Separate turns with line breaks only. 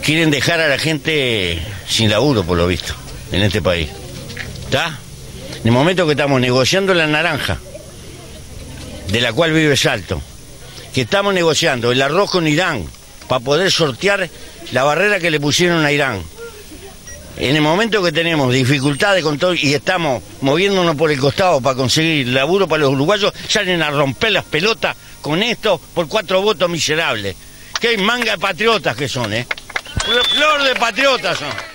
quieren dejar a la gente sin laburo, por lo visto, en este país. ¿Está? En el momento que estamos negociando la naranja, de la cual vive Salto, que estamos negociando el arroz con Irán para poder sortear la barrera que le pusieron a Irán. En el momento que tenemos dificultades con todo y estamos moviéndonos por el costado para conseguir laburo para los uruguayos, salen a romper las pelotas con esto por 4 votos miserables. Qué manga de patriotas que son, ¿eh? Flor de patriotas son.